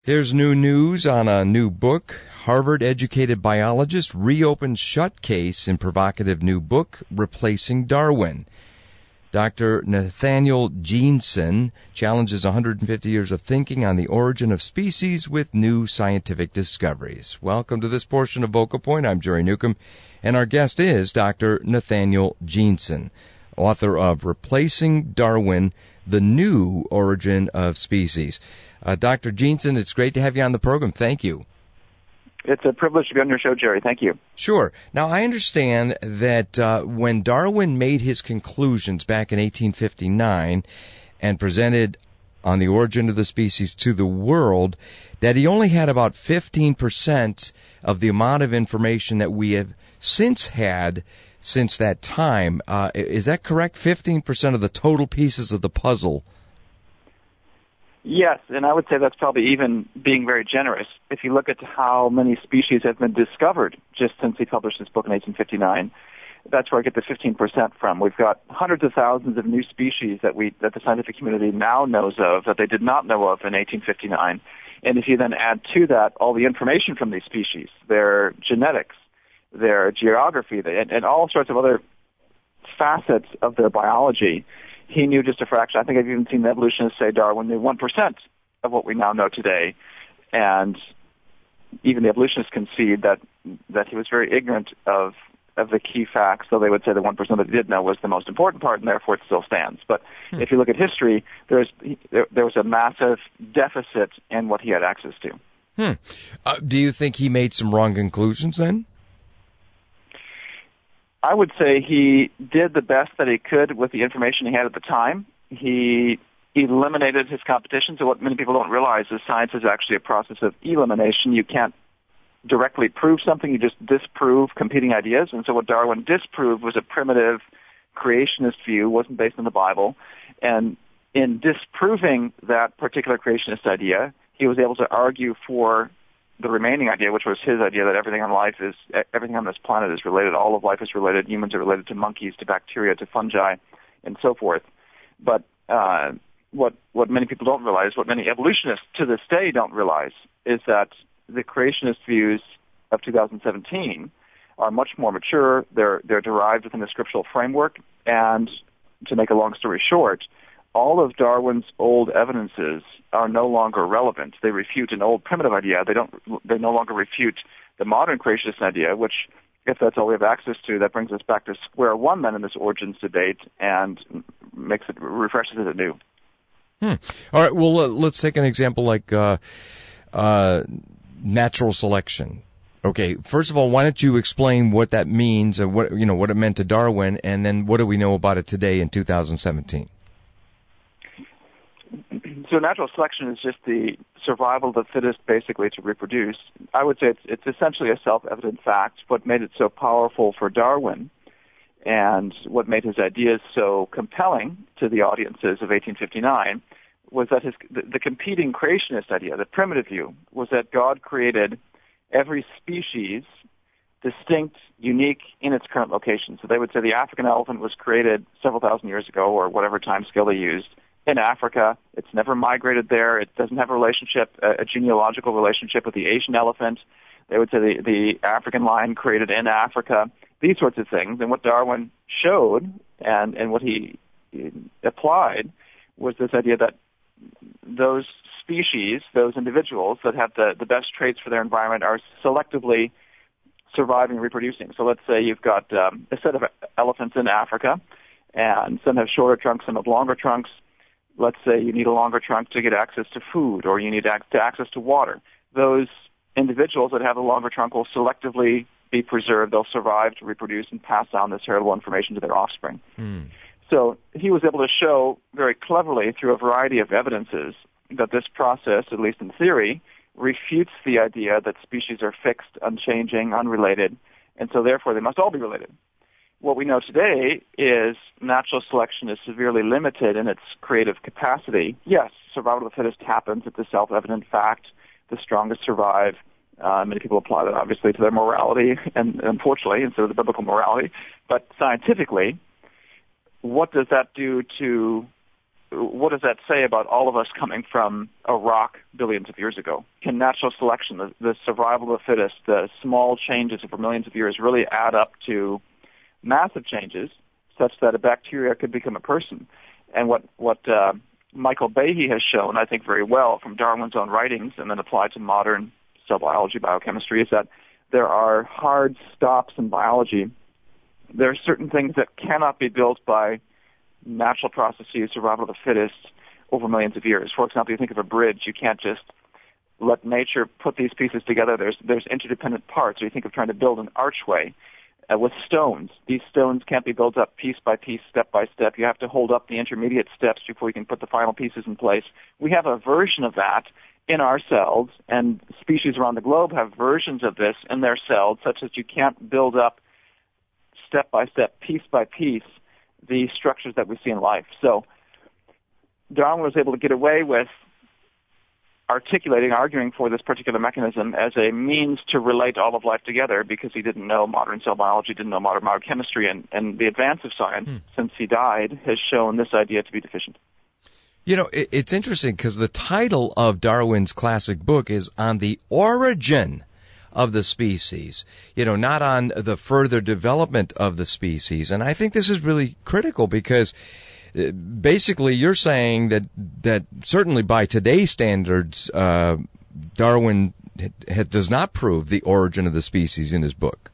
Here's new news on a new book. Harvard-educated biologist reopens shut case in provocative new book, Replacing Darwin. Dr. Nathaniel Jeanson challenges 150 years of thinking on the origin of species with new scientific discoveries. Welcome to this portion of Vocal Point. I'm Jerry Newcomb, and our guest is Dr. Nathaniel Jeanson, author of Replacing Darwin, The New Origin of Species. Dr. Jeanson, it's great to have you on the program. Thank you. It's a privilege to be on your show, Jerry. Thank you. Sure. Now, I understand that when Darwin made his conclusions back in 1859 and presented on the origin of the species to the world, that he only had about 15% of the amount of information that we have since had since that time. Is that correct? 15% of the total pieces of the puzzle? Yes, and I would say that's probably even being very generous. If you look at how many species have been discovered just since he published this book in 1859, that's where I get the 15% from. We've got hundreds of thousands of new species that the scientific community now knows of that they did not know of in 1859. And if you then add to that all the information from these species, their genetics, their geography, and all sorts of other facets of their biology, he knew just a fraction. I think I've even seen evolutionists say Darwin knew 1% of what we now know today. And even the evolutionists concede that he was very ignorant of the key facts, so they would say the 1% that he did know was the most important part, and therefore it still stands. But if you look at history, there was a massive deficit in what he had access to. Do you think he made some wrong conclusions then? I would say he did the best that he could with the information he had at the time. He eliminated his competition. So what many people don't realize is science is actually a process of elimination. You can't directly prove something. You just disprove competing ideas. And so what Darwin disproved was a primitive creationist view, wasn't based on the Bible. And in disproving that particular creationist idea, he was able to argue for the remaining idea, which was his idea that everything on this planet is related. All of life is related. Humans are related to monkeys, to bacteria, to fungi, and so forth. But what many people don't realize, what many evolutionists to this day don't realize, is that the creationist views of 2017 are much more mature. They're derived within the scriptural framework. And to make a long story short, all of Darwin's old evidences are no longer relevant. They refute an old primitive idea. They no longer refute the modern creationist idea, which, if that's all we have access to, that brings us back to square one then in this origins debate and refreshes it anew. All right. Well, let's take an example like natural selection. Okay. First of all, why don't you explain what that means and what it meant to Darwin, and then what do we know about it today in 2017? So natural selection is just the survival of the fittest, basically, to reproduce. I would say it's essentially a self-evident fact. What made it so powerful for Darwin and what made his ideas so compelling to the audiences of 1859 was that the competing creationist idea, the primitive view, was that God created every species distinct, unique in its current location. So they would say the African elephant was created several thousand years ago, or whatever time scale they used, in Africa. It's never migrated there. It doesn't have a genealogical relationship with the Asian elephant. They would say the African lion created in Africa, these sorts of things. And what Darwin showed and what he applied was this idea that those species, those individuals that have the best traits for their environment are selectively surviving and reproducing. So let's say you've got a set of elephants in Africa, and some have shorter trunks, some have longer trunks. Let's say you need a longer trunk to get access to food, or you need access to water. Those individuals that have a longer trunk will selectively be preserved. They'll survive to reproduce and pass down this heritable information to their offspring. So he was able to show very cleverly through a variety of evidences that this process, at least in theory, refutes the idea that species are fixed, unchanging, unrelated, and so therefore they must all be related. What we know today is natural selection is severely limited in its creative capacity. Yes, survival of the fittest happens. It's a self-evident fact. The strongest survive. Many people apply that, obviously, to their morality, and unfortunately, instead of the biblical morality. But scientifically, what does that do to what does that say about all of us coming from a rock billions of years ago? Can natural selection, the survival of the fittest, the small changes over millions of years really add up to massive changes such that a bacteria could become a person? And what Michael Behe has shown, I think very well from Darwin's own writings and then applied to modern cell biology, biochemistry, is that there are hard stops in biology. There are certain things that cannot be built by natural processes, survival of the fittest, over millions of years. For example, you think of a bridge. You can't just let nature put these pieces together. There's interdependent parts. Or you think of trying to build an archway with stones. These stones can't be built up piece by piece, step by step. You have to hold up the intermediate steps before you can put the final pieces in place. We have a version of that in our cells, and species around the globe have versions of this in their cells, such that you can't build up step by step, piece by piece, the structures that we see in life. So Darwin was able to get away with arguing for this particular mechanism as a means to relate all of life together, because he didn't know modern cell biology, didn't know modern biochemistry, and the advance of science since he died has shown this idea to be deficient. You know, it's interesting because the title of Darwin's classic book is On the Origin of the Species, not on the further development of the species. And I think this is really critical because basically you're saying that certainly by today's standards, Darwin does not prove the origin of the species in his book.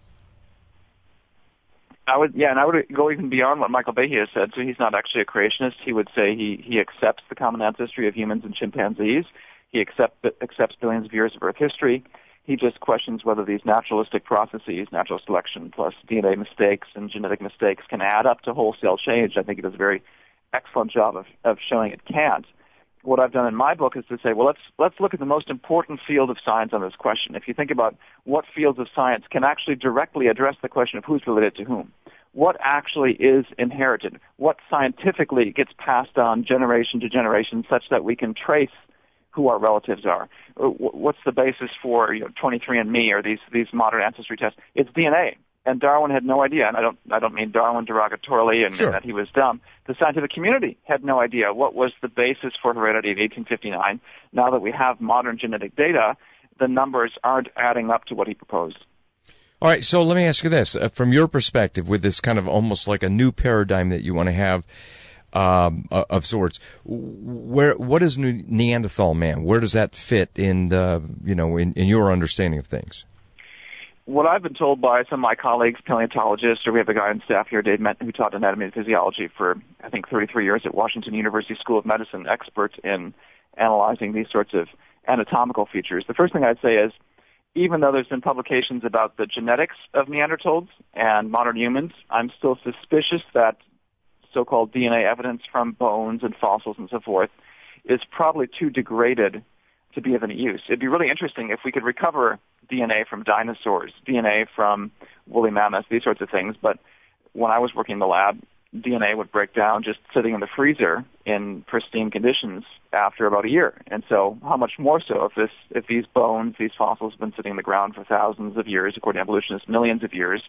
I would go even beyond what Michael Behe has said. So he's not actually a creationist. He would say he accepts the common ancestry of humans and chimpanzees. He accepts billions of years of Earth history. He just questions whether these naturalistic processes, natural selection plus DNA mistakes and genetic mistakes, can add up to wholesale change. I think he does a very excellent job of showing it can't. What I've done in my book is to say, well, let's look at the most important field of science on this question. If you think about what fields of science can actually directly address the question of who's related to whom, what actually is inherited, what scientifically gets passed on generation to generation such that we can trace who our relatives are. What's the basis for 23andMe or these modern ancestry tests? It's DNA. And Darwin had no idea, and I don't mean Darwin derogatorily and that he was dumb. The scientific community had no idea what was the basis for heredity in 1859. Now that we have modern genetic data, the numbers aren't adding up to what he proposed. All right, so let me ask you this. From your perspective, with this kind of almost like a new paradigm that you want to have, of sorts, what is Neanderthal man? Where does that fit in in your understanding of things? What I've been told by some of my colleagues, paleontologists, or we have a guy on staff here, Dave Menton, who taught anatomy and physiology for, I think, 33 years at Washington University School of Medicine, expert in analyzing these sorts of anatomical features. The first thing I'd say is, even though there's been publications about the genetics of Neanderthals and modern humans, I'm still suspicious that so-called DNA evidence from bones and fossils and so forth is probably too degraded to be of any use. It'd be really interesting if we could recover DNA from dinosaurs, DNA from woolly mammoths, these sorts of things. But when I was working in the lab, DNA would break down just sitting in the freezer in pristine conditions after about a year. And so how much more so if these bones, these fossils have been sitting in the ground for thousands of years, according to evolutionists, millions of years.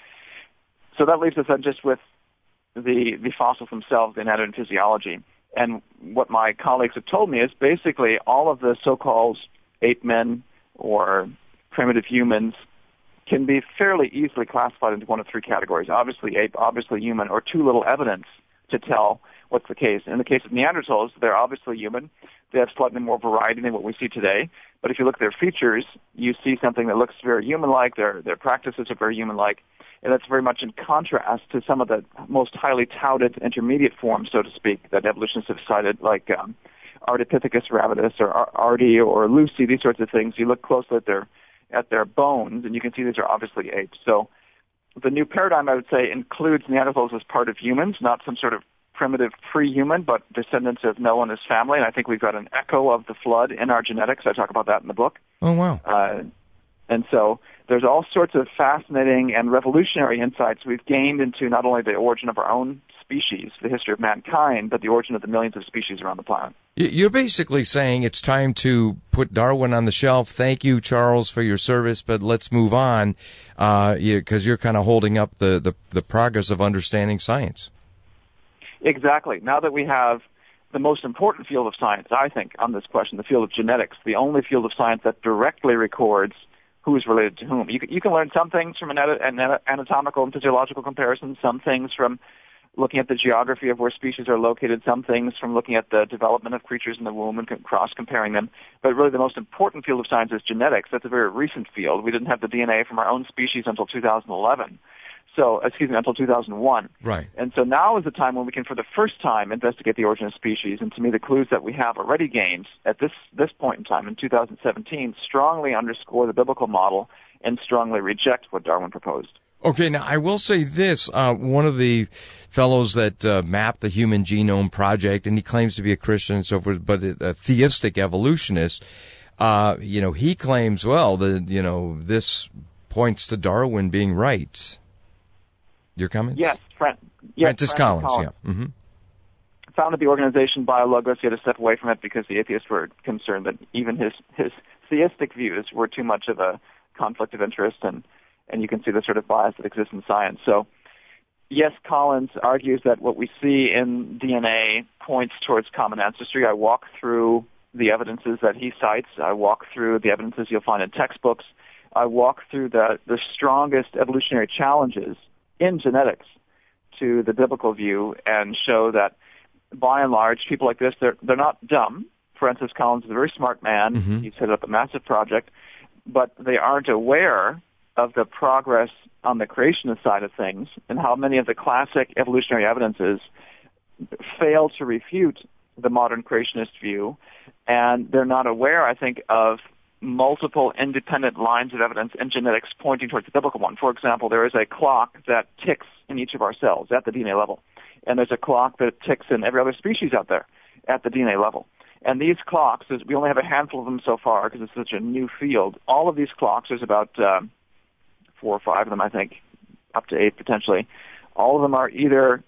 So that leaves us then just with the fossils themselves, the anatomy and physiology. And what my colleagues have told me is basically all of the so-called ape men or primitive humans can be fairly easily classified into one of three categories: obviously ape, obviously human, or too little evidence to tell what's the case. In the case of Neanderthals, they're obviously human. They have slightly more variety than what we see today. But if you look at their features, you see something that looks very human-like. Their practices are very human-like. And that's very much in contrast to some of the most highly touted intermediate forms, so to speak, that evolutionists have cited, like Ardipithecus rabidus or Ardi or Lucy, these sorts of things. You look closely at their bones, and you can see these are obviously apes. So the new paradigm, I would say, includes Neanderthals as part of humans, not some sort of primitive pre-human, but descendants of Noah and his family. And I think we've got an echo of the flood in our genetics. I talk about that in the book. Oh, wow. And so there's all sorts of fascinating and revolutionary insights we've gained into not only the origin of our own species, the history of mankind, but the origin of the millions of species around the planet. You're basically saying it's time to put Darwin on the shelf. Thank you, Charles, for your service, but let's move on, because you're kind of holding up the progress of understanding science. Exactly. Now that we have the most important field of science, I think, on this question, the field of genetics, the only field of science that directly records who is related to whom. You can learn some things from an anatomical and physiological comparison, some things from looking at the geography of where species are located, some things from looking at the development of creatures in the womb and cross-comparing them. But really the most important field of science is genetics. That's a very recent field. We didn't have the DNA from our own species until 2011. Until 2001. Right. And so now is the time when we can, for the first time, investigate the origin of species. And to me, the clues that we have already gained at this point in time, in 2017, strongly underscore the biblical model and strongly reject what Darwin proposed. Okay, now I will say this. One of the fellows that mapped the Human Genome Project, and he claims to be a Christian and so forth, but a theistic evolutionist, he claims, this points to Darwin being right. Your comments? Yes, Francis Collins. Yeah. Mm-hmm. Founded the organization BioLogos. He had to step away from it because the atheists were concerned that even his theistic views were too much of a conflict of interest, and you can see the sort of bias that exists in science. So, yes, Collins argues that what we see in DNA points towards common ancestry. I walk through the evidences that he cites. I walk through the evidences you'll find in textbooks. I walk through the strongest evolutionary challenges in genetics to the biblical view and show that, by and large, people like this, they're not dumb. Francis Collins is a very smart man. Mm-hmm. He's headed up a massive project, but they aren't aware of the progress on the creationist side of things and how many of the classic evolutionary evidences fail to refute the modern creationist view, and they're not aware, I think, of multiple independent lines of evidence in genetics pointing towards the biblical one. For example, there is a clock that ticks in each of our cells at the DNA level, and there's a clock that ticks in every other species out there at the DNA level. And these clocks, we only have a handful of them so far because it's such a new field. All of these clocks, there's about 4 or 5 of them, I think, up to 8 potentially. All of them are either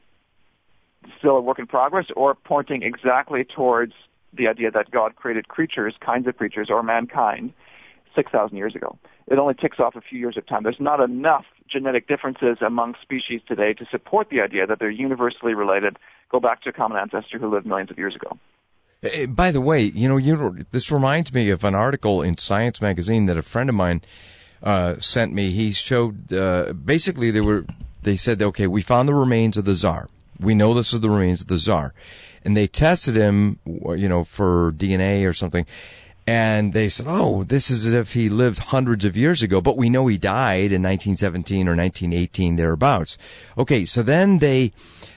still a work in progress or pointing exactly towards the idea that God created creatures, kinds of creatures, or mankind 6,000 years ago. It only ticks off a few years of time. There's not enough genetic differences among species today to support the idea that they're universally related, go back to a common ancestor who lived millions of years ago. By the way, this reminds me of an article in Science magazine that a friend of mine sent me. He showed, basically they said, okay, we found the remains of the Tsar. We know this is the remains of the Tsar. And they tested him, for DNA or something. And they said, oh, this is as if he lived hundreds of years ago, but we know he died in 1917 or 1918, thereabouts. Okay, so then they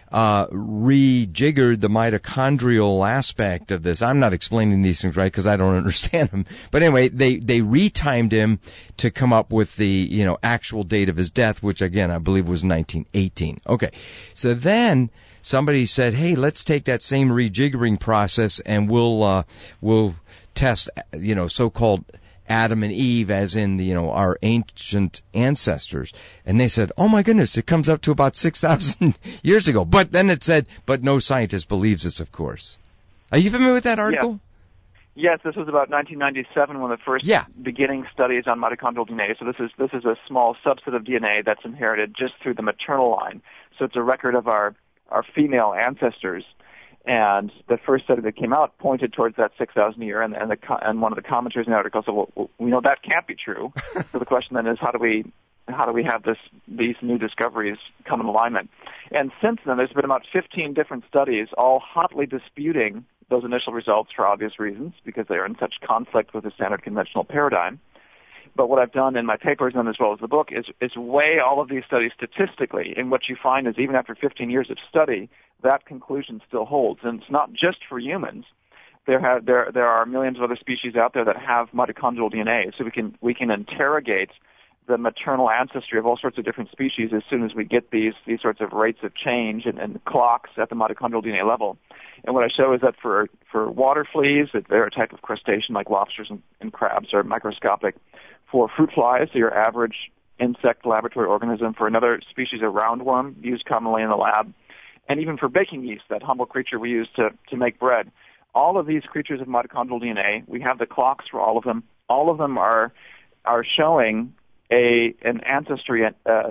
rejiggered the mitochondrial aspect of this. I'm not explaining these things right because I don't understand them. But anyway, they retimed him to come up with the, actual date of his death, which again, I believe was 1918. Okay. So then somebody said, hey, let's take that same rejiggering process and we'll test, so-called Adam and Eve, as in our ancient ancestors. And they said, oh my goodness, it comes up to about 6,000 years ago. But then it said, but no scientist believes this, of course. Are you familiar with that article? Yes, this was about 1997 when the first beginning studies on mitochondrial DNA. So this is a small subset of DNA that's inherited just through the maternal line. So it's a record of our female ancestors. And the first study that came out pointed towards that 6,000 year, and one of the commenters in the article said, well, we know that can't be true. So the question then is, how do we have these new discoveries come in alignment? And since then, there's been about 15 different studies, all hotly disputing those initial results for obvious reasons, because they are in such conflict with the standard conventional paradigm. But what I've done in my papers and as well as the book is weigh all of these studies statistically, and what you find is even after 15 years of study, that conclusion still holds. And it's not just for humans. There are millions of other species out there that have mitochondrial DNA, so we can interrogate the maternal ancestry of all sorts of different species as soon as we get these sorts of rates of change and clocks at the mitochondrial DNA level. And what I show is that for water fleas, that they're a type of crustacean like lobsters and crabs are microscopic. For fruit flies, so your average insect laboratory organism, for another species of roundworm used commonly in the lab, and even for baking yeast, that humble creature we use to make bread. All of these creatures of mitochondrial DNA, we have the clocks for all of them. All of them are showing an ancestry,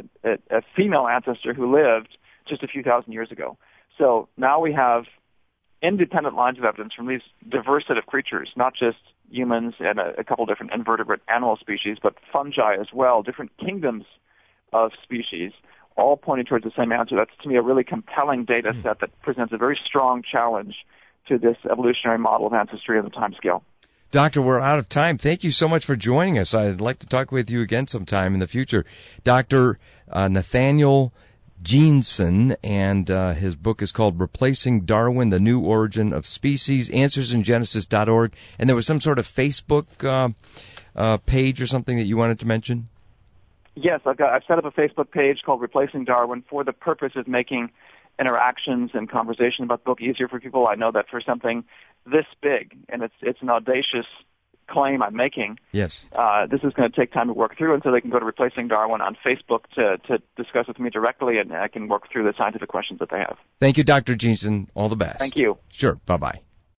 a female ancestor who lived just a few thousand years ago. So now we have independent lines of evidence from these diverse set of creatures, not just humans and a couple different invertebrate animal species, but fungi as well, different kingdoms of species, all pointing towards the same answer. That's, to me, a really compelling data set that presents a very strong challenge to this evolutionary model of ancestry and the time scale. Doctor, we're out of time. Thank you so much for joining us. I'd like to talk with you again sometime in the future. Dr. Nathaniel Jeanson, and his book is called Replacing Darwin, The New Origin of Species, AnswersInGenesis.org. And there was some sort of Facebook page or something that you wanted to mention? Yes, I've set up a Facebook page called Replacing Darwin for the purpose of making interactions and conversation about the book easier for people. I know that for something this big, and it's an audacious claim I'm making, yes, this is going to take time to work through, and so they can go to Replacing Darwin on Facebook to discuss with me directly, and I can work through the scientific questions that they have. Thank you, Dr. Jeanson. All the best. Thank you. Sure. Bye-bye.